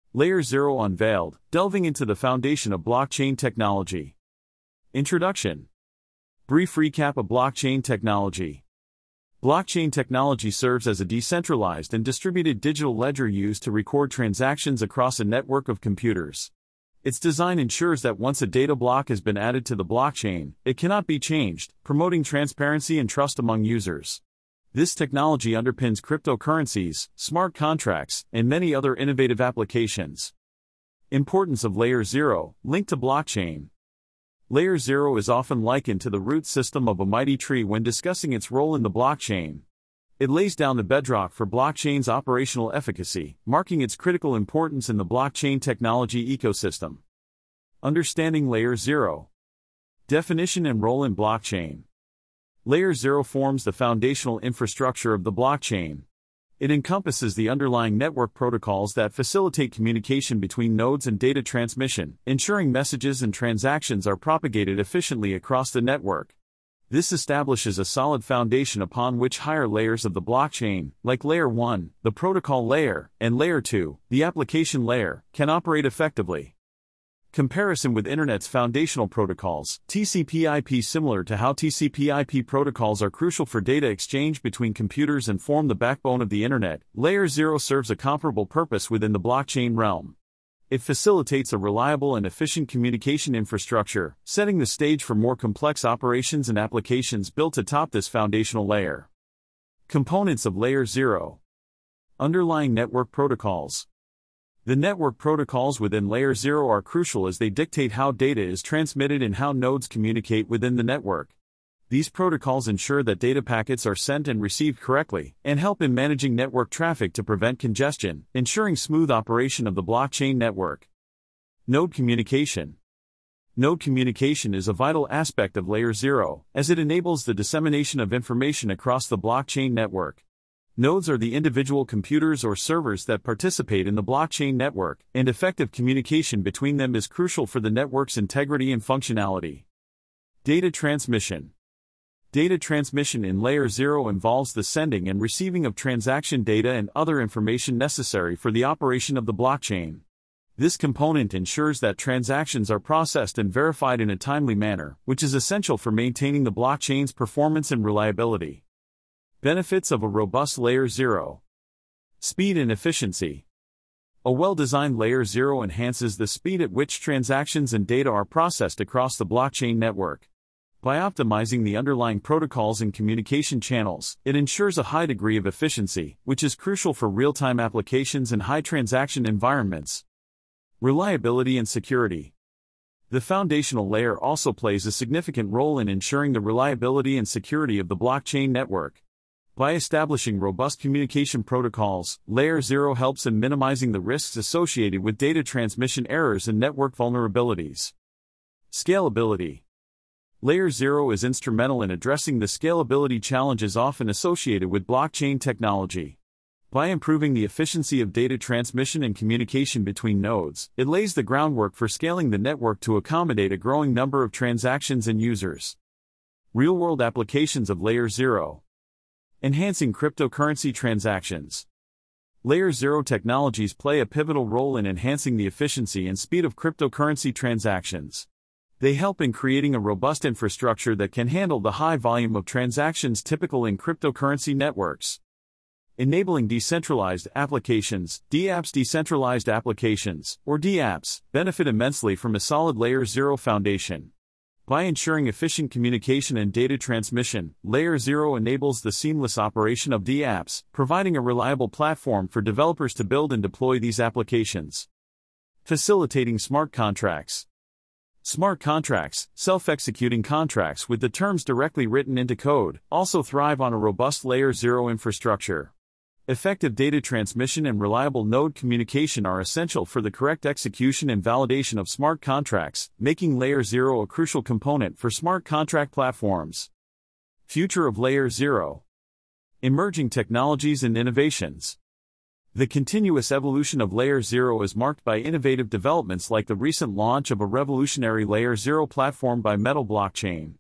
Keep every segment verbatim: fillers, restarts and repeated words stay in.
Layer zero unveiled, delving into the foundation of blockchain technology. Introduction. Brief recap of blockchain technology. Blockchain technology serves as a decentralized and distributed digital ledger used to record transactions across a network of computers. Its design ensures that once a data block has been added to the blockchain, it cannot be changed, promoting transparency and trust among users. This technology underpins cryptocurrencies, smart contracts, and many other innovative applications. Importance of Layer zero, linked to blockchain. Layer zero is often likened to the root system of a mighty tree when discussing its role in the blockchain. It lays down the bedrock for blockchain's operational efficacy, marking its critical importance in the blockchain technology ecosystem. Understanding Layer zero. Definition and role in blockchain. Layer zero forms the foundational infrastructure of the blockchain. It encompasses the underlying network protocols that facilitate communication between nodes and data transmission, ensuring messages and transactions are propagated efficiently across the network. This establishes a solid foundation upon which higher layers of the blockchain, like Layer one, the protocol layer, and Layer two, the application layer, can operate effectively. Comparison with Internet's foundational protocols, T C P I P. Similar to how T C P I P protocols are crucial for data exchange between computers and form the backbone of the Internet, Layer zero serves a comparable purpose within the blockchain realm. It facilitates a reliable and efficient communication infrastructure, setting the stage for more complex operations and applications built atop this foundational layer. Components of Layer zero. Underlying network protocols. The network protocols within Layer zero are crucial as they dictate how data is transmitted and how nodes communicate within the network. These protocols ensure that data packets are sent and received correctly, and help in managing network traffic to prevent congestion, ensuring smooth operation of the blockchain network. Node communication. Node communication is a vital aspect of Layer zero, as it enables the dissemination of information across the blockchain network. Nodes are the individual computers or servers that participate in the blockchain network, and effective communication between them is crucial for the network's integrity and functionality. Data transmission. Data transmission in Layer zero involves the sending and receiving of transaction data and other information necessary for the operation of the blockchain. This component ensures that transactions are processed and verified in a timely manner, which is essential for maintaining the blockchain's performance and reliability. Benefits of a robust Layer zero. Speed and efficiency. A well-designed Layer zero enhances the speed at which transactions and data are processed across the blockchain network. By optimizing the underlying protocols and communication channels, it ensures a high degree of efficiency, which is crucial for real-time applications and high-transaction environments. Reliability and security. The foundational layer also plays a significant role in ensuring the reliability and security of the blockchain network. By establishing robust communication protocols, Layer zero helps in minimizing the risks associated with data transmission errors and network vulnerabilities. Scalability. Layer zero is instrumental in addressing the scalability challenges often associated with blockchain technology. By improving the efficiency of data transmission and communication between nodes, it lays the groundwork for scaling the network to accommodate a growing number of transactions and users. Real-world applications of Layer zero. Enhancing cryptocurrency transactions. Layer zero technologies play a pivotal role in enhancing the efficiency and speed of cryptocurrency transactions. They help in creating a robust infrastructure that can handle the high volume of transactions typical in cryptocurrency networks. Enabling decentralized applications, D apps. Decentralized applications, or D apps, benefit immensely from a solid Layer zero foundation. By ensuring efficient communication and data transmission, Layer zero enables the seamless operation of D apps, providing a reliable platform for developers to build and deploy these applications. Facilitating smart contracts. Smart contracts, self-executing contracts with the terms directly written into code, also thrive on a robust Layer zero infrastructure. Effective data transmission and reliable node communication are essential for the correct execution and validation of smart contracts, making Layer zero a crucial component for smart contract platforms. Future of Layer zero. Emerging technologies and innovations. The continuous evolution of Layer zero is marked by innovative developments like the recent launch of a revolutionary Layer zero platform by Metal Blockchain.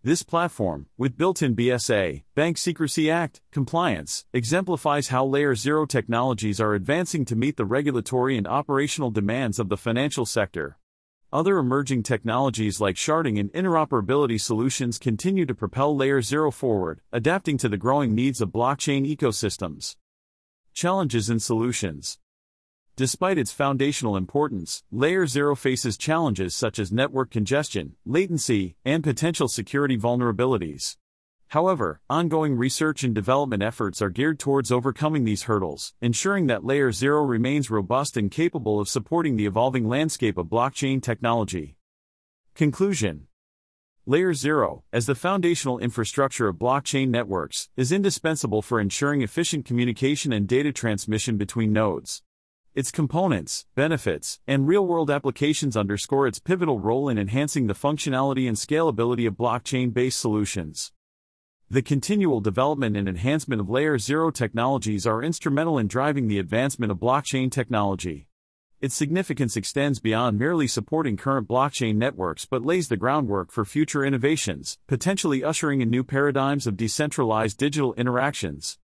This platform, with built-in B S A, Bank Secrecy Act, compliance, exemplifies how Layer zero technologies are advancing to meet the regulatory and operational demands of the financial sector. Other emerging technologies like sharding and interoperability solutions continue to propel Layer zero forward, adapting to the growing needs of blockchain ecosystems. Challenges and solutions. Despite its foundational importance, Layer zero faces challenges such as network congestion, latency, and potential security vulnerabilities. However, ongoing research and development efforts are geared towards overcoming these hurdles, ensuring that Layer zero remains robust and capable of supporting the evolving landscape of blockchain technology. Conclusion. Layer zero, as the foundational infrastructure of blockchain networks, is indispensable for ensuring efficient communication and data transmission between nodes. Its components, benefits, and real-world applications underscore its pivotal role in enhancing the functionality and scalability of blockchain-based solutions. The continual development and enhancement of Layer zero technologies are instrumental in driving the advancement of blockchain technology. Its significance extends beyond merely supporting current blockchain networks but lays the groundwork for future innovations, potentially ushering in new paradigms of decentralized digital interactions.